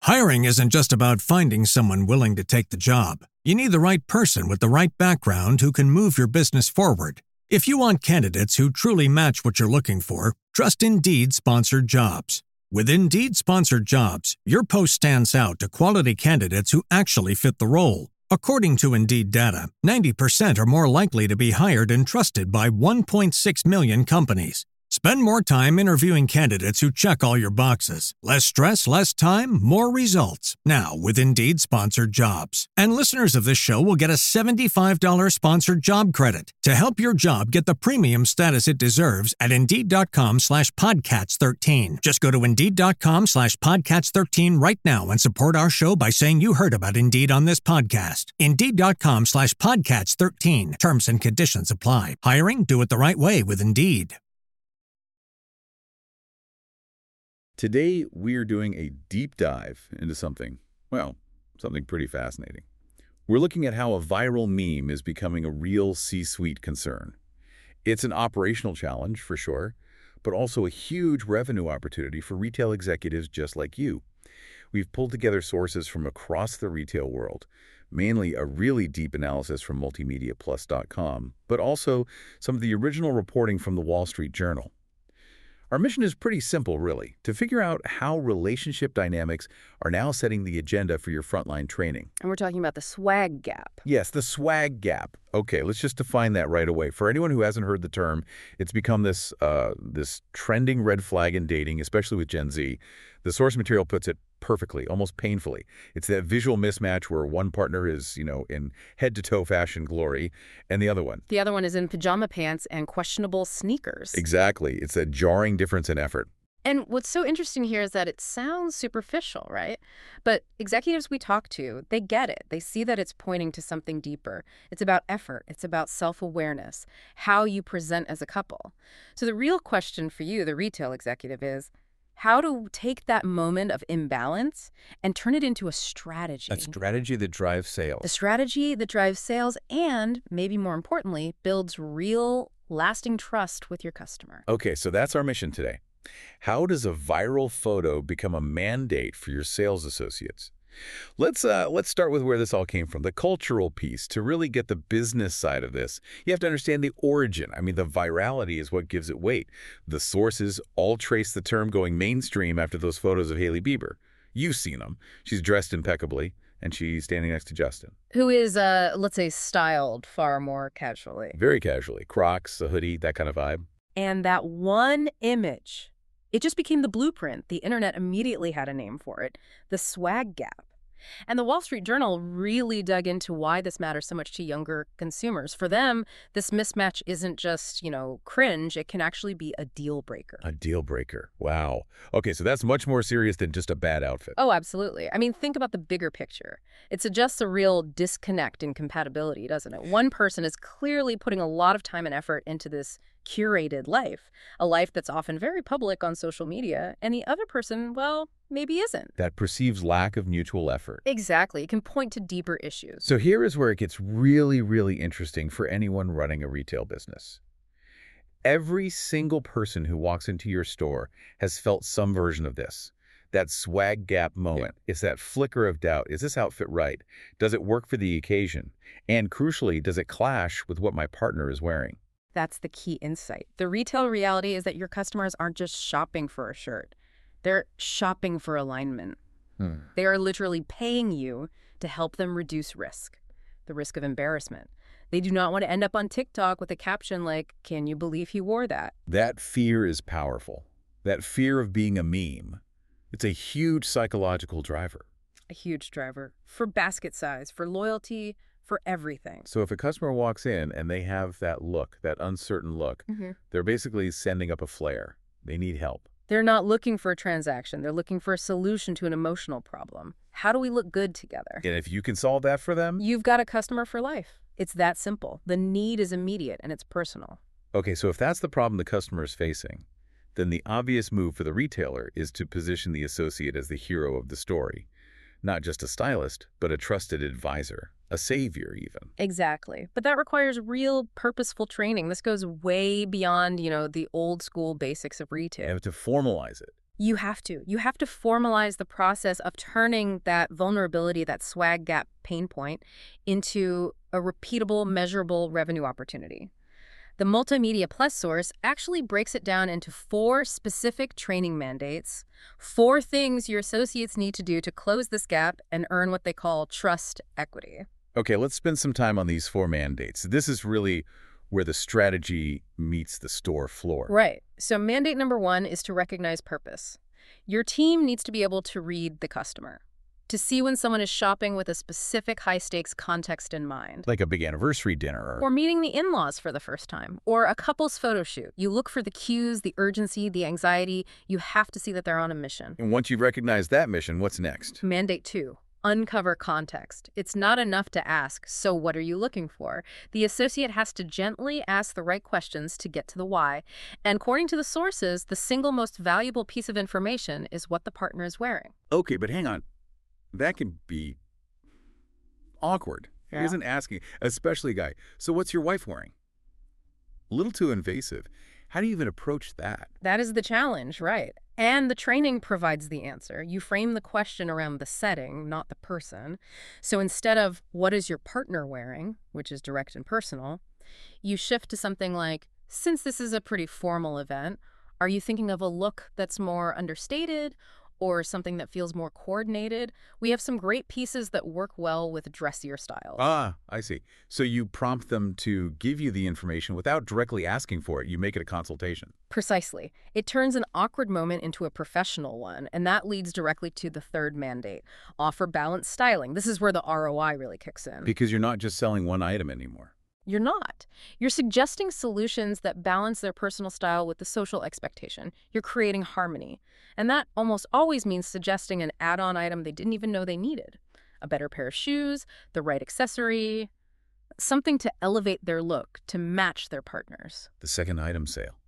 Hiring isn't just about finding someone willing to take the job. You need the right person with the right background who can move your business forward. If you want candidates who truly match what you're looking for, trust Indeed Sponsored Jobs. With Indeed Sponsored Jobs, your post stands out to quality candidates who actually fit the role. According to Indeed data, 90% are more likely to be hired and trusted by 1.6 million companies. Spend more time interviewing candidates who check all your boxes. Less stress, less time, more results. Now with Indeed Sponsored Jobs. And listeners of this show will get a $75 sponsored job credit to help your job get the premium status it deserves at Indeed.com/Podcats13. Just go to Indeed.com/Podcats13 right now and support our show by saying you heard about Indeed on this podcast. Indeed.com/Podcats13. Terms and conditions apply. Hiring? Do it the right way with Indeed. Today, we're doing a deep dive into something pretty fascinating. We're looking at how a viral meme is becoming a real C-suite concern. It's an operational challenge, for sure, but also a huge revenue opportunity for retail executives just like you. We've pulled together sources from across the retail world, mainly a really deep analysis from multimediaplus.com, but also some of the original reporting from the Wall Street Journal. Our mission is pretty simple, really, to figure out how relationship dynamics are now setting the agenda for your frontline training. And we're talking about the swag gap. Yes, the swag gap. Okay, let's just define that right away. For anyone who hasn't heard the term, it's become this trending red flag in dating, especially with Gen Z. The source material puts it perfectly, almost painfully. It's that visual mismatch where one partner is, in head-to-toe fashion glory, and the other one is in pajama pants and questionable sneakers. Exactly. It's that jarring difference in effort. And what's so interesting here is that it sounds superficial, right? But executives we talk to, they get it. They see that it's pointing to something deeper. It's about effort. It's about self-awareness, how you present as a couple. So the real question for you, the retail executive, is how to take that moment of imbalance and turn it into a strategy. A strategy that drives sales. The strategy that drives sales and, maybe more importantly, builds real, lasting trust with your customer. Okay, so that's our mission today. How does a viral photo become a mandate for your sales associates? Let's start with where this all came from, the cultural piece. To really get the business side of this, you have to understand the origin. The virality is what gives it weight. The sources all trace the term going mainstream after those photos of Hailey Bieber. You've seen them. She's dressed impeccably, and she's standing next to Justin, who is, let's say, styled far more casually. Very casually. Crocs, a hoodie, that kind of vibe. And that one image, it just became the blueprint. The internet immediately had a name for it, the swag gap. And the Wall Street Journal really dug into why this matters so much to younger consumers. For them, this mismatch isn't just, cringe. It can actually be a deal breaker. A deal breaker. Wow. Okay, so that's much more serious than just a bad outfit. Oh, absolutely. Think about the bigger picture. It suggests a real disconnect in compatibility, doesn't it? One person is clearly putting a lot of time and effort into this curated life, a life that's often very public on social media, and the other person, well, maybe isn't. That perceives lack of mutual effort. Exactly. It can point to deeper issues. So here is where it gets really, really interesting for anyone running a retail business. Every single person who walks into your store has felt some version of this. That swag gap moment. It's that flicker of doubt. Is this outfit right? Does it work for the occasion? And crucially, does it clash with what my partner is wearing? That's the key insight. The retail reality is that your customers aren't just shopping for a shirt. They're shopping for alignment. They are literally paying you to help them reduce risk, the risk of embarrassment. They do not want to end up on TikTok with a caption like, "Can you believe he wore that?" That fear is powerful. That fear of being a meme. It's a huge psychological driver. A huge driver for basket size, for loyalty, for everything. So if a customer walks in and they have that look, that uncertain look, they're basically sending up a flare. They need help. They're not looking for a transaction. They're looking for a solution to an emotional problem. How do we look good together? And if you can solve that for them, you've got a customer for life. It's that simple. The need is immediate and it's personal. Okay, so if that's the problem the customer is facing, then the obvious move for the retailer is to position the associate as the hero of the story. Not just a stylist, but a trusted advisor, a savior even. Exactly. But that requires real purposeful training. This goes way beyond, the old school basics of retail. You have to formalize it. You have to. You have to formalize the process of turning that vulnerability, that swag gap pain point, into a repeatable, measurable revenue opportunity. The Multimedia Plus source actually breaks it down into 4 specific training mandates, 4 things your associates need to do to close this gap and earn what they call trust equity. Okay, let's spend some time on these 4 mandates. This is really where the strategy meets the store floor. Right. So mandate number 1 is to recognize purpose. Your team needs to be able to read the customer, to see when someone is shopping with a specific high-stakes context in mind. Like a big anniversary dinner Or meeting the in-laws for the first time, or a couple's photo shoot. You look for the cues, the urgency, the anxiety. You have to see that they're on a mission. And once you've recognized that mission, what's next? Mandate 2. Uncover context. It's not enough to ask, so what are you looking for? The associate has to gently ask the right questions to get to the why. And according to the sources, the single most valuable piece of information is what the partner is wearing. Okay, but hang on. That can be awkward. Yeah. He isn't asking, especially a guy. So what's your wife wearing? A little too invasive. How do you even approach that? That is the challenge, right? And the training provides the answer. You frame the question around the setting, not the person. So instead of, what is your partner wearing, which is direct and personal, you shift to something like, since this is a pretty formal event, are you thinking of a look that's more understated or something that feels more coordinated? We have some great pieces that work well with dressier styles. Ah, I see. So you prompt them to give you the information without directly asking for it. You make it a consultation. Precisely. It turns an awkward moment into a professional one, and that leads directly to the 3rd mandate. Offer balanced styling. This is where the ROI really kicks in. Because you're not just selling one item anymore. You're not. You're suggesting solutions that balance their personal style with the social expectation. You're creating harmony. And that almost always means suggesting an add-on item they didn't even know they needed. A better pair of shoes, the right accessory, something to elevate their look, to match their partners. The second item sale.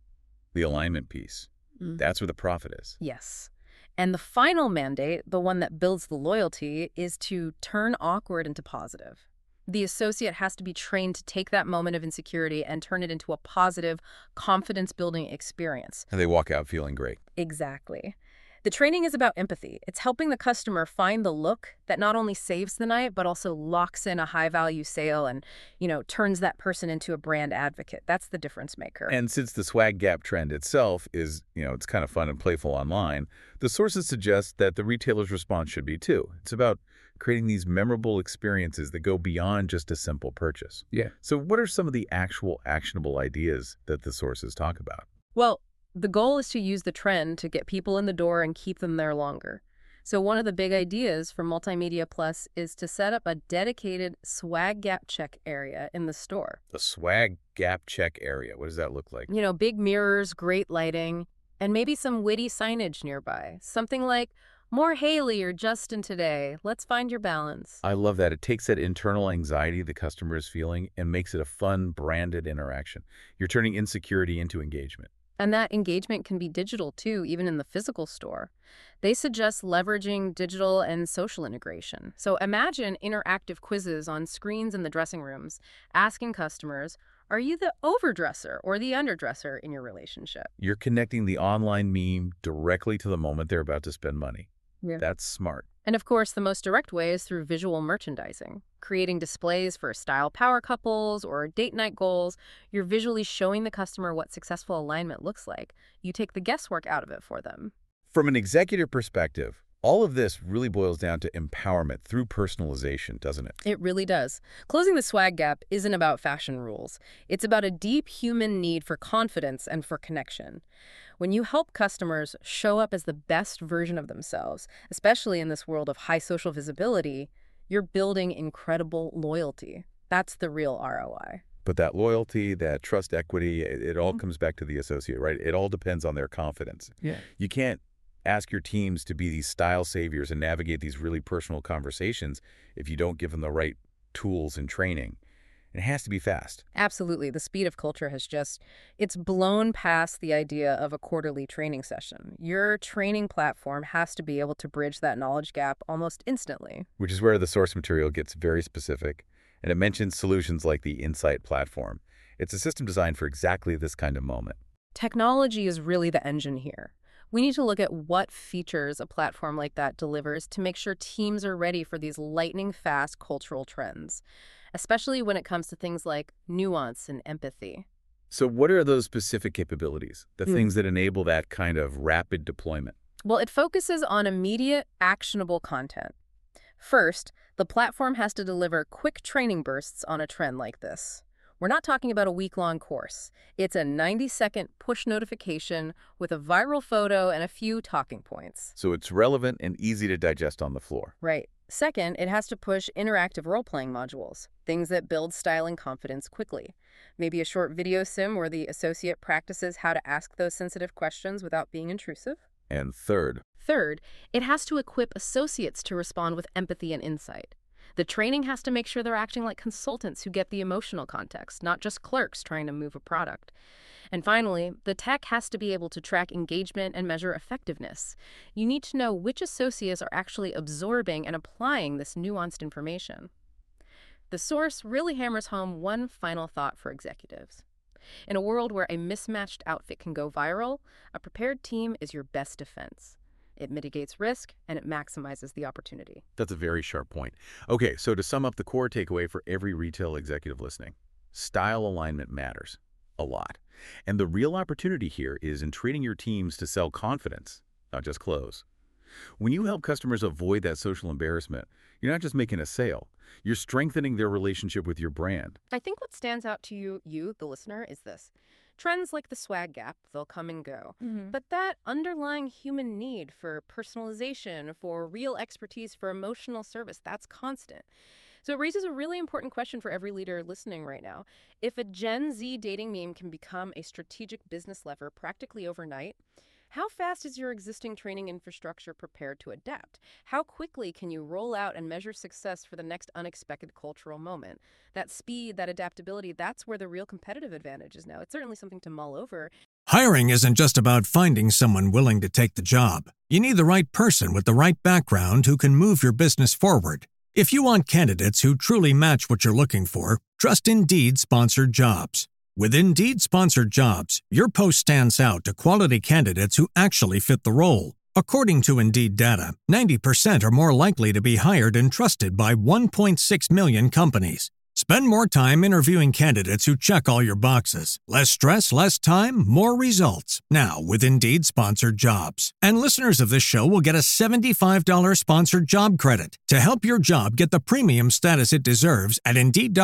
The alignment piece. That's where the profit is. Yes. And the final mandate, the one that builds the loyalty, is to turn awkward into positive. The associate has to be trained to take that moment of insecurity and turn it into a positive, confidence-building experience. And they walk out feeling great. Exactly. The training is about empathy. It's helping the customer find the look that not only saves the night, but also locks in a high-value sale and, turns that person into a brand advocate. That's the difference maker. And since the swag gap trend itself is, it's kind of fun and playful online, the sources suggest that the retailer's response should be too. It's about creating these memorable experiences that go beyond just a simple purchase. Yeah. So what are some of the actual actionable ideas that the sources talk about? Well, the goal is to use the trend to get people in the door and keep them there longer. So one of the big ideas for Multimedia Plus is to set up a dedicated swag gap check area in the store. The swag gap check area. What does that look like? Big mirrors, great lighting, and maybe some witty signage nearby. Something like, more Haley or Justin today. Let's find your balance. I love that. It takes that internal anxiety the customer is feeling and makes it a fun, branded interaction. You're turning insecurity into engagement. And that engagement can be digital too, even in the physical store. They suggest leveraging digital and social integration. So imagine interactive quizzes on screens in the dressing rooms, asking customers, are you the overdresser or the underdresser in your relationship? You're connecting the online meme directly to the moment they're about to spend money. Yeah. That's smart. And of course, the most direct way is through visual merchandising. Creating displays for style power couples or date night goals, you're visually showing the customer what successful alignment looks like. You take the guesswork out of it for them. From an executive perspective, all of this really boils down to empowerment through personalization, doesn't it? It really does. Closing the swag gap isn't about fashion rules. It's about a deep human need for confidence and for connection. When you help customers show up as the best version of themselves, especially in this world of high social visibility, you're building incredible loyalty. That's the real ROI. But that loyalty, that trust equity, it all comes back to the associate, right? It all depends on their confidence. Yeah. You can't ask your teams to be these style saviors and navigate these really personal conversations if you don't give them the right tools and training. It has to be fast. Absolutely. The speed of culture it's blown past the idea of a quarterly training session. Your training platform has to be able to bridge that knowledge gap almost instantly. Which is where the source material gets very specific. And it mentions solutions like the Insight platform. It's a system designed for exactly this kind of moment. Technology is really the engine here. We need to look at what features a platform like that delivers to make sure teams are ready for these lightning-fast cultural trends, especially when it comes to things like nuance and empathy. So what are those specific capabilities, the things that enable that kind of rapid deployment? Well, it focuses on immediate, actionable content. First, the platform has to deliver quick training bursts on a trend like this. We're not talking about a week-long course. It's a 90-second push notification with a viral photo and a few talking points. So it's relevant and easy to digest on the floor. Right. Second, it has to push interactive role-playing modules, things that build style and confidence quickly. Maybe a short video sim where the associate practices how to ask those sensitive questions without being intrusive. And third, it has to equip associates to respond with empathy and insight. The training has to make sure they're acting like consultants who get the emotional context, not just clerks trying to move a product. And finally, the tech has to be able to track engagement and measure effectiveness. You need to know which associates are actually absorbing and applying this nuanced information. The source really hammers home one final thought for executives. In a world where a mismatched outfit can go viral, a prepared team is your best defense. It mitigates risk, and it maximizes the opportunity. that's a very sharp point. Okay, so to sum up the core takeaway for every retail executive listening, style alignment matters a lot. And the real opportunity here is in training your teams to sell confidence, not just clothes. When you help customers avoid that social embarrassment, you're not just making a sale, you're strengthening their relationship with your brand. I think what stands out to you, the listener, is this. Trends like the swag gap, they'll come and go. But that underlying human need for personalization, for real expertise, for emotional service, that's constant. So it raises a really important question for every leader listening right now. If a Gen Z dating meme can become a strategic business lever practically overnight, how fast is your existing training infrastructure prepared to adapt? How quickly can you roll out and measure success for the next unexpected cultural moment? That speed, that adaptability, that's where the real competitive advantage is now. It's certainly something to mull over. Hiring isn't just about finding someone willing to take the job. You need the right person with the right background who can move your business forward. If you want candidates who truly match what you're looking for, trust Indeed sponsored jobs. With Indeed sponsored jobs, your post stands out to quality candidates who actually fit the role. According to Indeed data, 90% are more likely to be hired and trusted by 1.6 million companies. Spend more time interviewing candidates who check all your boxes. Less stress, less time, more results. Now with Indeed sponsored jobs. And listeners of this show will get a $75 sponsored job credit to help your job get the premium status it deserves at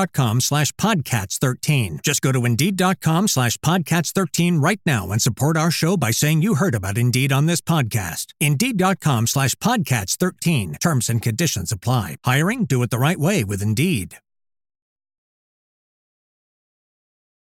Indeed.com/Podcats13. Just go to Indeed.com/Podcats13 right now and support our show by saying you heard about Indeed on this podcast. Indeed.com/Podcats13. Terms and conditions apply. Hiring? Do it the right way with Indeed.